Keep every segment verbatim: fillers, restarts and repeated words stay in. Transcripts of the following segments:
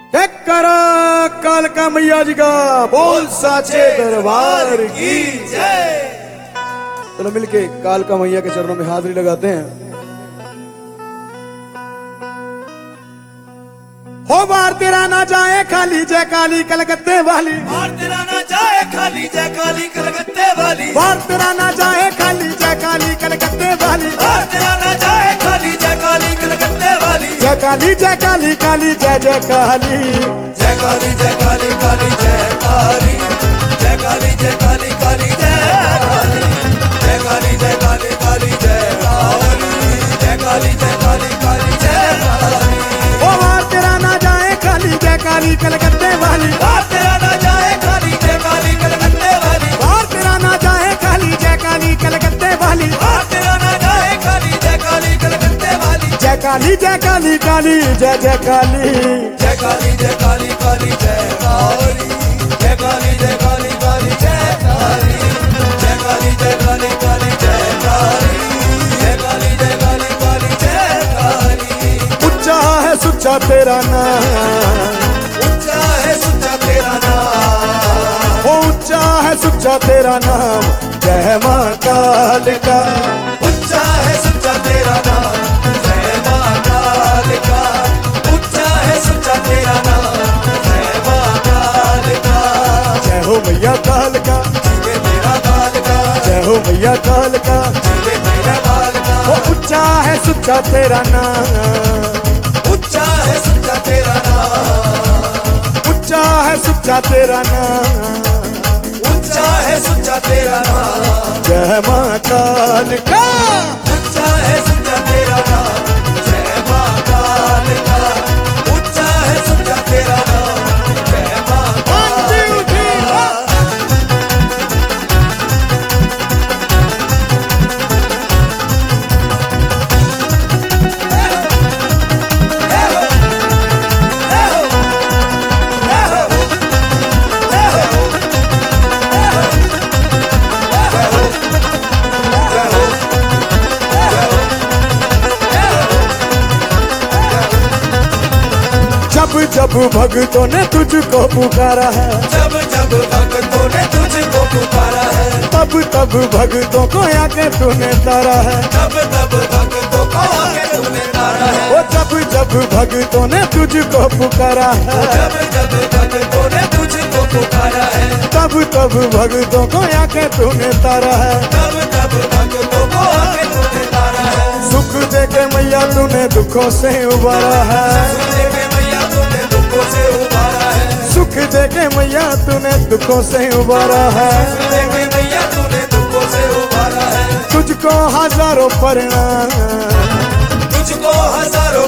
करो कालका मैया जी का बोल साचे दरबार की जय। चलो मिलके कालका मैया के चरणों में हाजिरी लगाते हैं। हो बार तेरा ना जाए खाली जय काली कलकत्ते वाली, बार तेरा ना जाए खाली जय काली कलकत्ते वाली, बार तेरा ना जाए खाली जय काली कलकत्ते वाली, बार तेरा ना जाए खाली जय काली कलकत्ते वाली, जय काली जय काली काली जय जय काली, जय काली जय काली काली जय काली, जय काली जय काली काली जय काली, जय काली जय काली काली जय काली, जय काली जय काली काली जय काली। ओ बार तेरा ना जाए खाली जय काली कलकत्ते वाली, बार तेरा ना जाए खाली जय काली कलकत्ते वाली, बार तेरा ना जाए खाली जय काली कलकत्ते वाली, बार तेरा ना जाए खाली जय काली कलकत्ते वाली, जय काली जय काली काली जय जय काली, जय काली जय काली काली जय काली, जय काली जय काली काली जय काली, जय काली जय काली काली जय काली, जय काली जय काली काली जय काली। उच्चा है सुच्चा तेरा नाम, ऊंचा है सुच्चा तेरा नाम, ओ उच्चा है सुच्चा तेरा नाम, जय मां कालिका। ऊंचा है सुच्चा तेरा नाम, जय मां कालिका, ऊंचा है सुच्चा तेरा नाम, जय मां कालिका। जय हो मैया कालिका, ये तेरा कालिका, जय हो मैया कालिका, ये तेरा कालिका, ओ उच्चा है सुच्चा तेरा नाम, ऊंचा है सुच्चा तेरा नाम, उच्चा है सुच्चा तेरा नाम, ऊंचा है सुच्चा तेरा नाम, जय मां कालिका। ऊंचा है सुच्चा तेरा नाम, जय मां कालिका, ऊंचा है सुच्चा तेरा नाम, जय मां कालिका। जब जब भक्तों ने तुझको पुकारा है, जब जब भक्तों ने तुझको पुकारा है, तब तब भक्तों को आके तूने तारा है, तब तब भक्तों को आगे तूने तारा है, ओ जब जब भक्तों ने तुझको पुकारा है, जब जब भक्तों ने तुझको पुकारा है, तब तब भक्तों को आके तूने तारा है। तब तब भक्तों को आगे तूने तारा है। सुख दे के मैया तूने दुखों से उबारा है, सुख दे के मैया तूने दुखों से उबारा है, सुख दे के मैया तूने दुखों से उबारा है। सुख दे के मैया तूने दुखों से उबारा है। तुझको हजारों प्रणाम, तुझको हजारों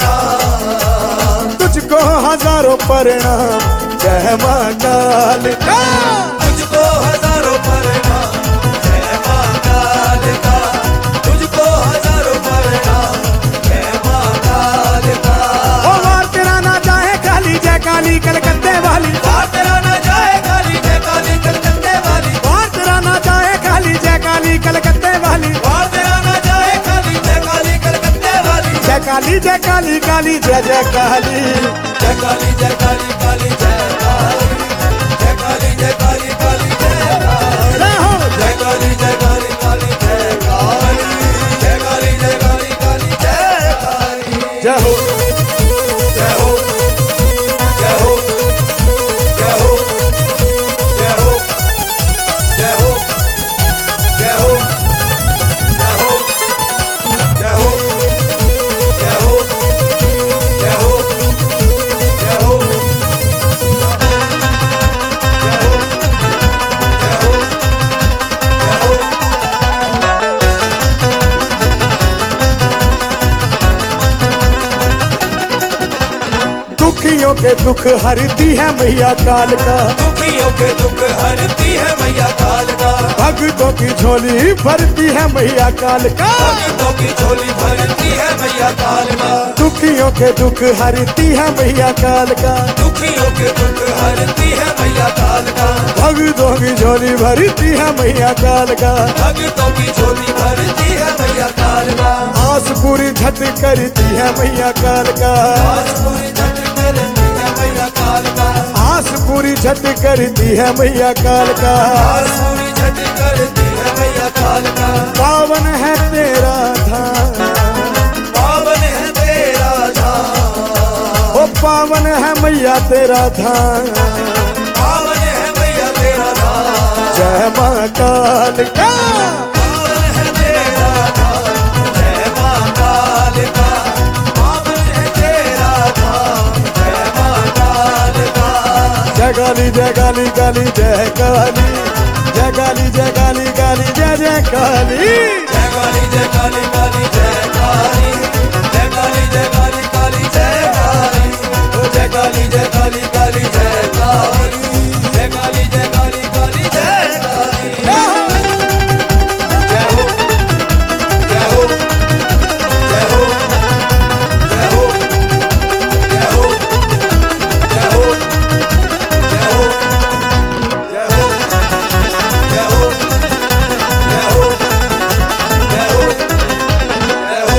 प्रणाम, तुझको हजारों प्रणाम, जय मां कालिका। तुझको हजारों प्रणाम, जय मां कालिका, तुझको हजारों प्रणाम, जय मां कालिका। ओ बार तेरा ना जाए काली जय काली कलकत्ते वाली, बार तेरा ना जाए काली जय काली कलकत्ते वाली, बार तेरा ना जाए काली जय काली कलकत्ते वाली, बार तेरा ना जाए काली जय काली कलकत्ते वाली, जय काली जय काली काली जय जय काली, जय काली जय काली काली जय काली, जय काली जय काली काली जय काली, जय हो जय काली जय काली काली जय काली, जय काली जय काली काली जय काली। जय हो जय हो जय हो जय हो जय हो जय हो जय हो जय हो जय हो जय हो जय हो जय हो दुखियों के दुख हरती है मैया कालिका, दुखियों के दुख हरती है मैया कालिका, भक्तों की झोली भरती है मैया कालिका, भक्तों की झोली भरती है मैया कालिका, दुखियों के दुख हरती है मैया कालिका, दुखियों के दुख हरती है मैया कालिका, भक्तों की झोली भरती है मैया कालिका, भक्तों की झोली भरती है मैया कालिका, आस पूरी झट करती है मैया कालिका, आज पूरी झट करती है पूरी झट करती है मैया काल का, आस पूरी झट करती है मैया काल का। पावन है तेरा धाम, पावन है तेरा धाम, ओ पावन है मैया तेरा धाम, पावन है मैया तेरा धाम। जय माँ काल का, पावन है तेरा धाम, जय माँ काल का। पावन है तेरा धाम, जय माँ काल का। जय काली जय काली काली जय काली, जय काली जय काली काली जय जय काली। जय काली जय काली काली जय काली, जय काली जय काली काली जय काली। ओ जय काली जय काली काली जय काली, जय काली जय काली काली जय काली। जय हो, जय हो, जय हो, जय हो, जय हो, जय हो, जय हो, जय हो, जय हो, जय हो, जय हो, जय हो,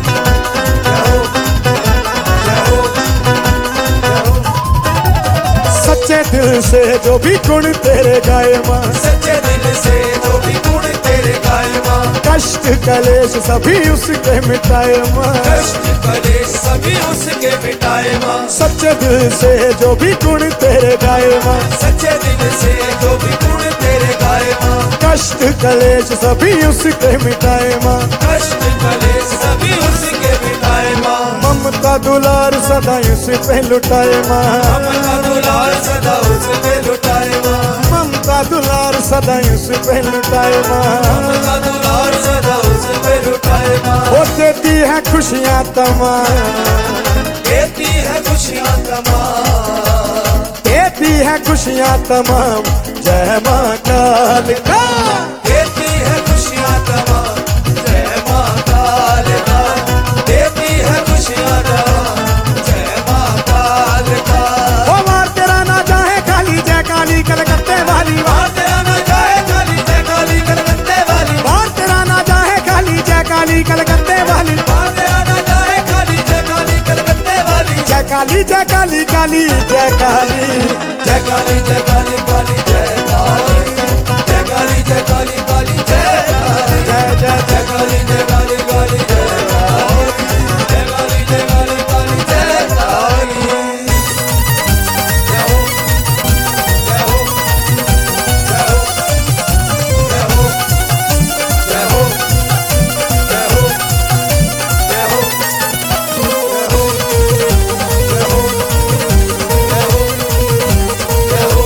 जय हो, जय हो। सच्चे दिल से जो भी गुण तेरे गाए माँ, सच्चे दिल से जो भी गुण तेरे गाए माँ, कष्ट कलेश सभी उसके मिटाए माँ। कष्ट कलेश सभी उसके मिटाए माँ। सच्चे दिल से जो भी गुण तेरे गाए माँ, सच्चे दिल से जो भी गुण तेरे गाए माँ, कष्ट कलेश सभी उसके मिटाए माँ। कष्ट कलेश सभी उसके मिटाए माँ। ममता दुलार सदा उस पे लुटाए माँ, ममता दुलार सदा उस पे लुटाए माँ, ममता दुलार सदा उस पे लुटाए माँ। ममता दुलार सदा उस पे लुटाए माँ। वो देती है खुशियाँ तमाम, देती है खुशियाँ तमाम, देती है खुशियाँ तमाम, जय माँ काल का। देती है खुशियाँ तमाम, जय माँ काल का। देती है खुशियाँ तमाम, जय माँ काल का। वो मार तेरा ना चाहे काली जय काली कलकत्ते वाली, मार तेरा ना जाए काली जय काली कलकत्ते वाली, मार तेरा ना चाहे काली जय काली कलकत्ते वाली, मार तेरा ना जाए काली जय काली कलकत्ते वाली। जय काली जय काली काली जय काली, जय काली जय काली काली जय काली, जय काली जय काली काली जय काली। जय जय जय काली जय काली काली जय काली, जय काली जय काली काली जय काली। जय हो, जय हो, जय हो, जय हो, जय हो, जय हो, जय हो, जय हो, जय हो, जय हो, जय हो।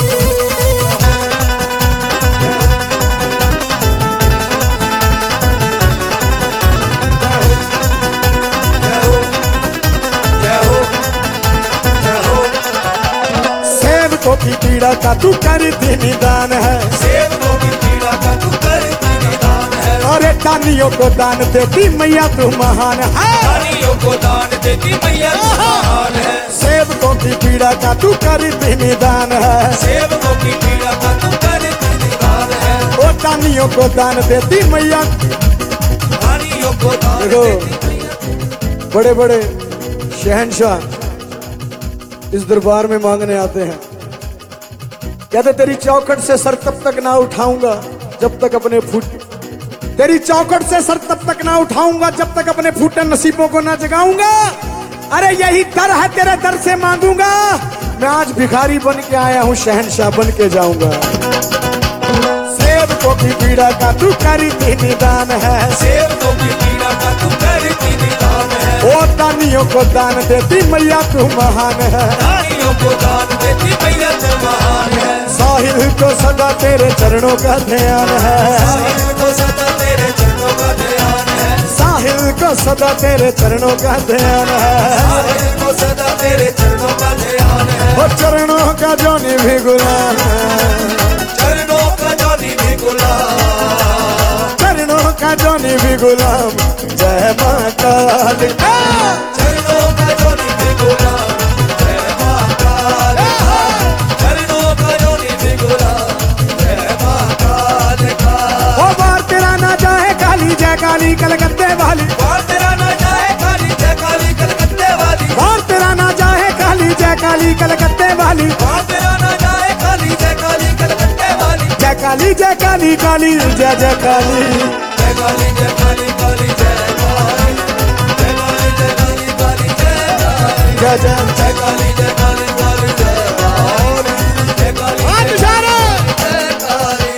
सेवकों की पीड़ा का तू करती निदान है, सेवकों की पीड़ा का तू करती निदान है। अरे दानियों को दान देती मैया तू महान है। दानियों को दान देती मैया तू महान है। सेवकों की पीड़ा का तू करती निदान है, सेवकों की पीड़ा का तू करती निदान है। ओ दानियों को दान देती मैया। दानियों को दान देखो, देती मैया। बड़े बड़े शहंशाह इस दरबार में मांगने आते हैं, कहते तेरी चौखट से सर तब तक ना उठाऊंगा जब तक अपने फूट, तेरी चौखट से सर तब तक ना उठाऊंगा जब तक अपने फूटे नसीबों को ना जगाऊंगा। अरे यही दर है तेरे दर से मांगूंगा, मैं आज भिखारी बन के आया हूँ शहंशाह बन के जाऊंगा। सेवकों की पीड़ा का तू करती निदान है, सेवकों की पीड़ा का तू करती निदान है। ओ दानियों को दान देती मैया तू महान है। दानियों को दान देती मैया तू महान है। साहिल को सदा तेरे चरणों का ध्यान है, साहिल को सदा तेरे चरणों का ध्यान है। साहिल को सदा तेरे चरणों का ध्यान है। साहिल को सदा तेरे चरणों का ध्यान है। वो चरणों का जोनी भी गुलाम है, चरणों का जोनी भी गुलाम, चरणों का जोनी भी गुलाम, जय माँ काल का। चरणों का जोनी भी गुलाम, जय माँ काल का। चरणों का जोनी भी गुलाम, जय माँ काल का। वो बार तेरा ना जाए काली जय काली कलकत्ते वाली, बार तेरा ना जाए काली जय काली कलकत्ते वाली, बार तेरा ना जाए काली जय काली कलकत्ते वाली, बार तेरा काली काली जय जय काली जय काली जय काली काली जय काली जय काली जय काली काली जय काली जय जय जय काली जय काली काली जय काली जय काली हाथ इशारा जय काली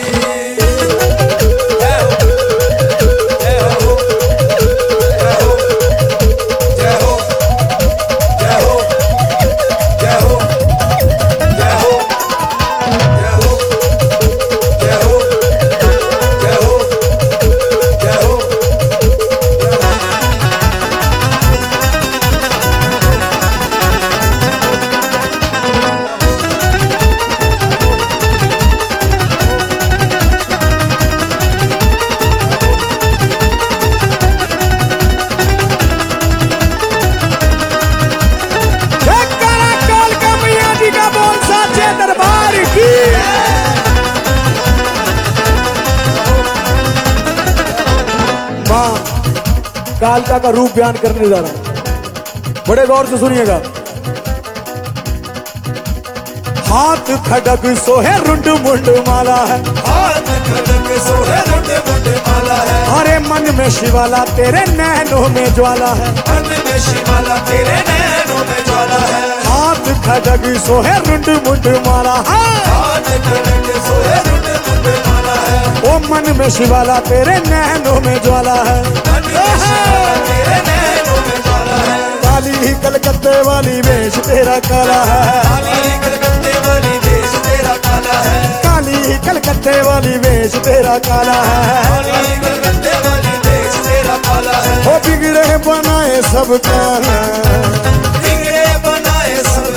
जय हो जय हो जय हो जय हो जय हो जय हो जय हो जय हो जय हो जय हो जय हो जय काला काल का मैया जी का बोल साचे दरबार की माँ कालका का रूप बयान करने जा रहा हूं, बड़े गौर से सुनिएगा। हाथ खड़ग सोहे रुंड मुंड माला है, हाथ खड़ग सोहे रुंड मुंड माला है, अरे मन में शिवाला तेरे नैनों में ज्वाला है। मन में शिवाला तेरे नैनों में ज्वाला है। हाथ खड़ग सोहे रुंड मुंड माला है, हाथ खड़ग सोहे रुंड मुंड माला है, ओ मन में शिवाला तेरे नैनों में ज्वाला है। मन में शिवाला तेरे नैनों में ज्वाला है। काली ही कलकत्ते वाली वेश तेरा काला है, काली कलकत्ते वाली वेश तेरा काला है, काली ही कलकत्ते वाली वेश तेरा काला है। काली कलकत्ते वाली वेश तेरा काला है। ओ बिगड़े बनाए सब काला, बिगड़े बनाए सब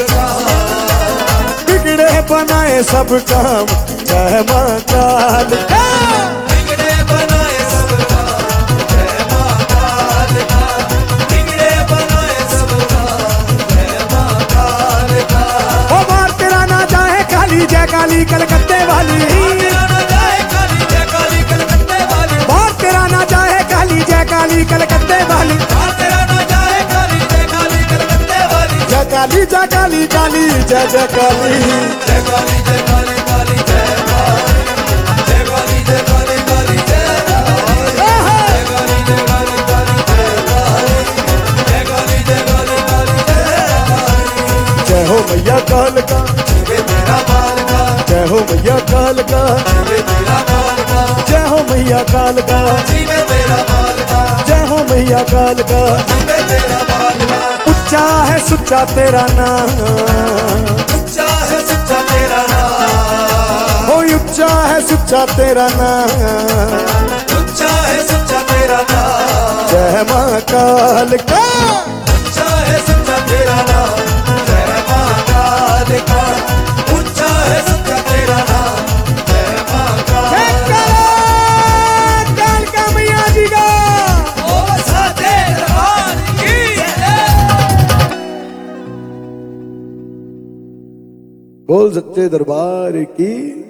काम, बिगड़े बनाए सब काम, जय माँ काल का। बिगड़े बनाए सब काम, जय माँ काल का। बिगड़े बनाए सब काम, जय माँ काल का। ओ मार तेरा ना जाए काली जय काली कलकत्ते वाली, तेरा ना जाए काली जय काली कलकत्ते वाली, मार तेरा ना जाए काली जय काली कलकत्ते वाली, माँ तेरा ना जाए काली जय काली कलकत्ते वाली। जय काली जय काली काली जय जय काली। जय काली जय काली काली जय काली, जय काली जय काली काली जय काली, जय काली जय काली काली जय काली, जय काली जय काली काली जय काली। जय हो मैया काल का, जीवे तेरा बाल का, जय हो मैया काल का, जीवे तेरा बाल का, जय हो मैया काल का, जीवे तेरा बाल का, जय हो मैया काल का। जीवे तेरा बाल का। उच्चा है सुच्चा तेरा नाम, सच्चा है सच्चा तेरा नाम, हो उच्चा है सुच्चा तेरा नाम, सच्चा है सच्चा तेरा नाम, जय माँ काल का। सच्चा है सच्चा तेरा नाम, जय माँ काल का। सच्चा है सच्चा तेरा नाम, जय माँ जय काल का। काला काल का मैया जी का। ओ साथे दरबार की जय। बोल सच्चे दरबार की।